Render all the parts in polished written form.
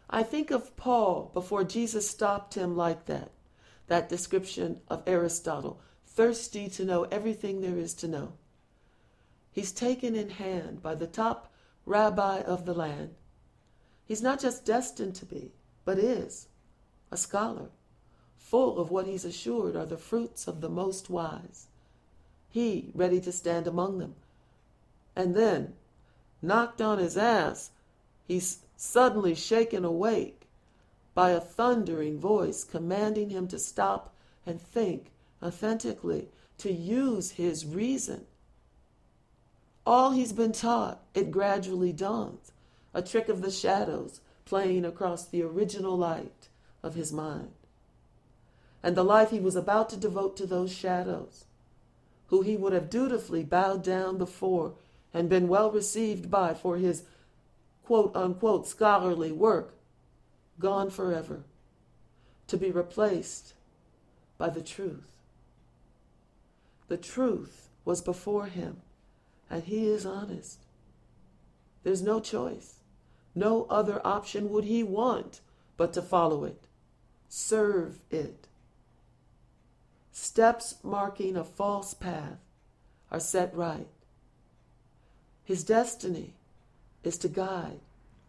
I think of Paul before Jesus stopped him like that description of Aristotle, thirsty to know everything there is to know. He's taken in hand by the top rabbi of the land. He's not just destined to be, but is a scholar, full of what he's assured are the fruits of the most wise. He ready to stand among them. And then, knocked on his ass, he's suddenly shaken awake by a thundering voice commanding him to stop and think authentically, to use his reason. All he's been taught, it gradually dawns, a trick of the shadows playing across the original light of his mind. And the life he was about to devote to those shadows, who he would have dutifully bowed down before and been well received by for his quote-unquote scholarly work, gone forever, to be replaced by the truth. The truth was before him, and he is honest. There's no choice. No other option would he want but to follow it, serve it. Steps marking a false path are set right. His destiny is to guide.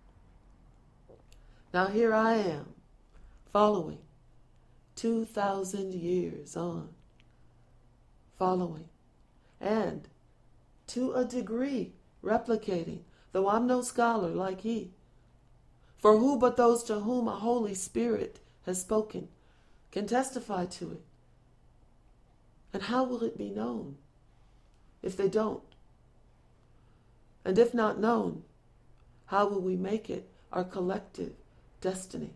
Now here I am, following, 2,000 years on, following, and to a degree replicating, though I'm no scholar like he. For who but those to whom a Holy Spirit has spoken can testify to it? And how will it be known if they don't? And if not known, how will we make it our collective destiny?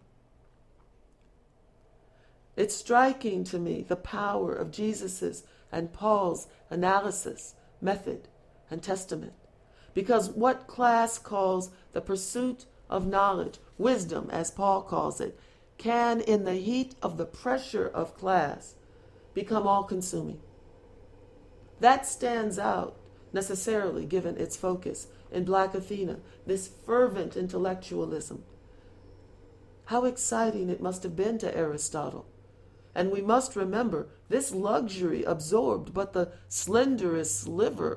It's striking to me the power of Jesus's and Paul's analysis, method, and testament. Because what class calls the pursuit of knowledge, wisdom as Paul calls it, can in the heat of the pressure of class become all-consuming. That stands out necessarily given its focus in Black Athena, this fervent intellectualism. How exciting it must have been to Aristotle. And we must remember, this luxury absorbed but the slenderest sliver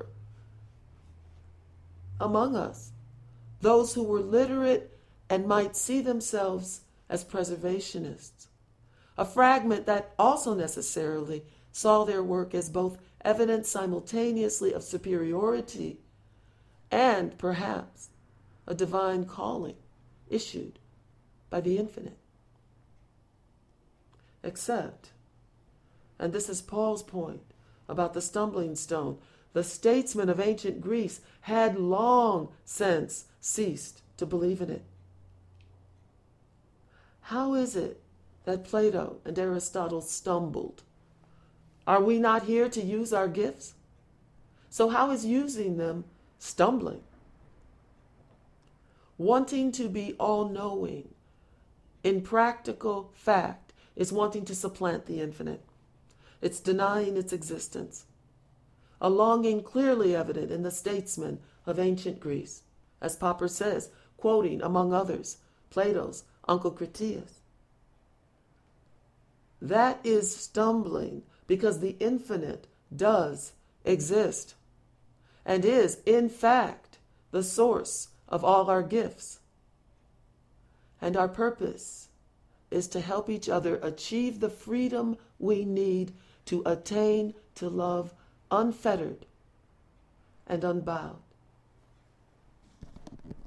among us, those who were literate and might see themselves as preservationists. A fragment that also necessarily saw their work as both evidence simultaneously of superiority and perhaps a divine calling issued by the infinite. Except, and this is Paul's point about the stumbling stone, the statesmen of ancient Greece had long since ceased to believe in it. How is it that Plato and Aristotle stumbled? Are we not here to use our gifts? So how is using them stumbling? Wanting to be all-knowing, in practical fact, is wanting to supplant the infinite. It's denying its existence. A longing clearly evident in the statesmen of ancient Greece, as Popper says, quoting, among others, Plato's Uncle Critias. That is stumbling because the infinite does exist and is, in fact, the source of all our gifts. And our purpose is to help each other achieve the freedom we need to attain to love unfettered and unbowed.